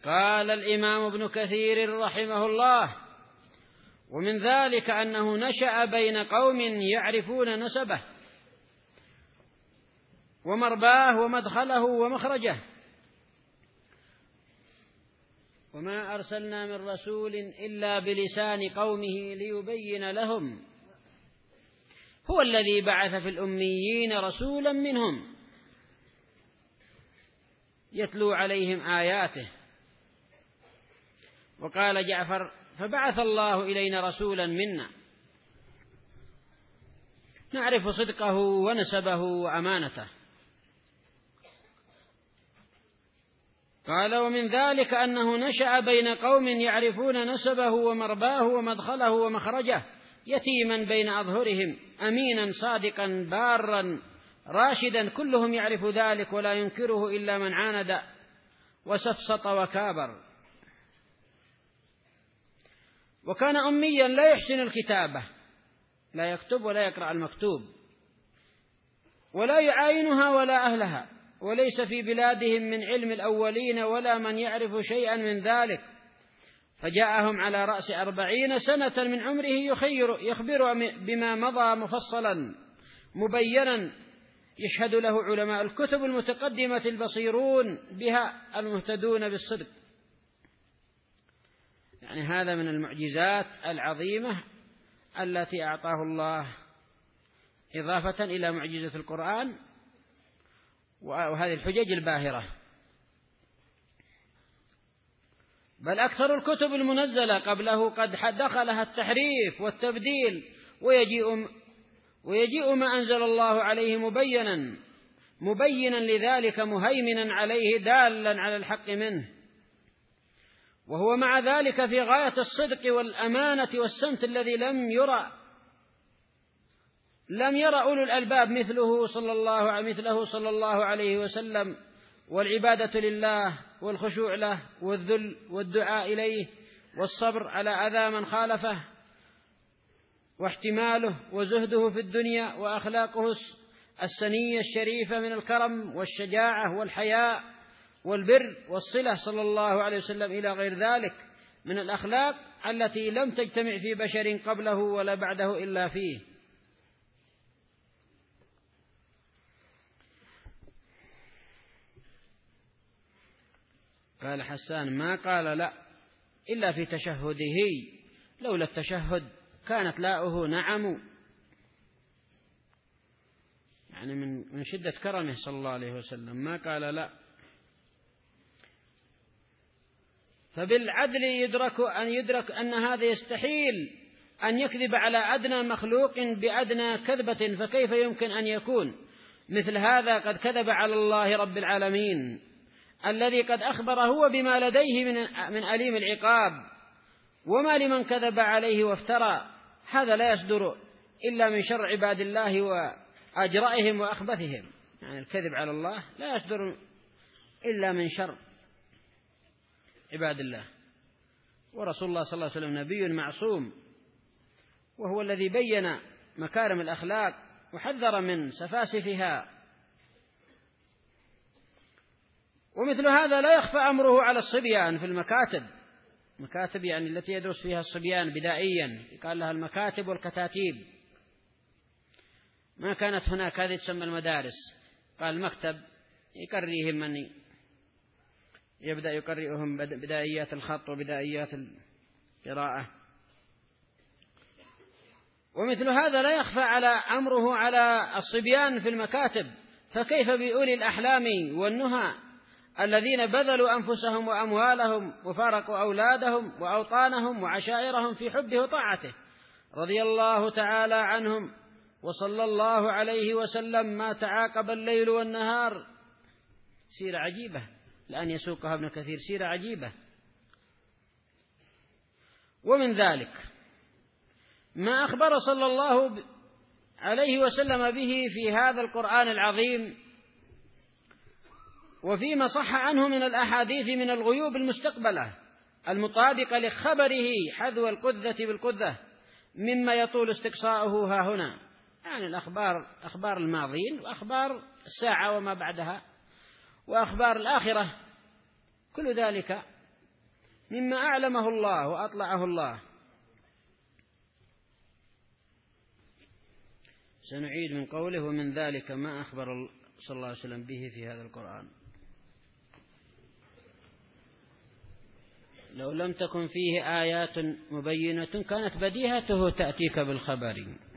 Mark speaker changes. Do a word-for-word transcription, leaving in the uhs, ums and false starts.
Speaker 1: قال الإمام ابن كثير رحمه الله: ومن ذلك أنه نشأ بين قوم يعرفون نسبه ومرباه ومدخله ومخرجه، وما أرسلنا من رسول إلا بلسان قومه ليبين لهم، هو الذي بعث في الأميين رسولا منهم يتلو عليهم آياته. وقال جعفر: فبعث الله إلينا رسولا منا نعرف صدقه ونسبه وأمانته. قال: ومن ذلك أنه نشأ بين قوم يعرفون نسبه ومرباه ومدخله ومخرجه، يتيما بين أظهرهم، أمينا صادقا بارا راشدا، كلهم يعرف ذلك ولا ينكره إلا من عاند وسفسط وكابر. وكان أميا لا يحسن الكتابة، لا يكتب ولا يقرأ المكتوب، ولا يعاينها ولا أهلها، وليس في بلادهم من علم الأولين ولا من يعرف شيئا من ذلك، فجاءهم على رأس أربعين سنة من عمره يخير يخبر بما مضى مفصلا مبينا، يشهد له علماء الكتب المتقدمة البصيرون بها المهتدون بالصدق. يعني هذا من المعجزات العظيمة التي أعطاه الله إضافة إلى معجزة القرآن وهذه الحجج الباهرة. بل أكثر الكتب المنزلة قبله قد دخلها التحريف والتبديل، ويجيء ويجيء ما أنزل الله عليه مبينا مبينا لذلك مهيمنا عليه دالا على الحق منه، وهو مع ذلك في غاية الصدق والأمانة والسمت الذي لم يرى لم يرى أولو الألباب مثله صلى الله مثله صلى الله عليه وسلم، والعبادة لله والخشوع له والذل والدعاء إليه والصبر على أذى من خالفه، واحتماله وزهده في الدنيا، وأخلاقه السنية الشريفة من الكرم والشجاعة والحياء والبر والصلة صلى الله عليه وسلم إلى غير ذلك من الأخلاق التي لم تجتمع في بشر قبله ولا بعده إلا فيه. قال حسان: ما قال لا إلا في تشهده، لولا التشهد كانت لاؤه نعم. يعني من من شدة كرمه صلى الله عليه وسلم ما قال لا. فبالعدل يدرك أن يدرك أن هذا يستحيل أن يكذب على أدنى مخلوق بأدنى كذبة، فكيف يمكن أن يكون مثل هذا قد كذب على الله رب العالمين الذي قد أخبر هو بما لديه من من أليم العقاب، وما لمن كذب عليه وافترى. هذا لا يصدر إلا من شر عباد الله وأجرائهم وأخبثهم. يعني الكذب على الله لا يصدر إلا من شر عباد الله، ورسول الله صلى الله عليه وسلم نبي معصوم، وهو الذي بين مكارم الأخلاق وحذر من سفاسفها. ومثل هذا لا يخفى أمره على الصبيان في المكاتب، مكاتب يعني التي يدرس فيها الصبيان بدائيا، قال لها المكاتب والكتاتيب، ما كانت هناك هذه تسمى المدارس. قال مكتب يقريهم من يبدأ يقرئهم بدائيات الخط وبدائيات القراءة. ومثل هذا لا يخفى على أمره على الصبيان في المكاتب، فكيف بأولي الأحلام والنهى الذين بذلوا أنفسهم وأموالهم وفارقوا أولادهم وأوطانهم وعشائرهم في حبه وطاعته رضي الله تعالى عنهم وصلى الله عليه وسلم، ما تعاقب الليل والنهار. سيرة عجيبة لأن يسوقها ابن كثير، سيرة عجيبة. ومن ذلك ما أخبر صلى الله عليه وسلم به في هذا القرآن العظيم، وفيما صح عنه من الأحاديث من الغيوب المستقبلة المطابقة لخبره حذو القذة بالقذة، مما يطول استقصاؤه ها هنا. يعني الأخبار أخبار الماضين وأخبار الساعة وما بعدها وأخبار الآخرة، كل ذلك مما أعلمه الله وأطلعه الله. سنعيد من قوله: ومن ذلك ما أخبر صلى الله عليه وسلم به في هذا القرآن. لو لم تكن فيه آيات مبينة كانت بديهته تأتيك بالخبر.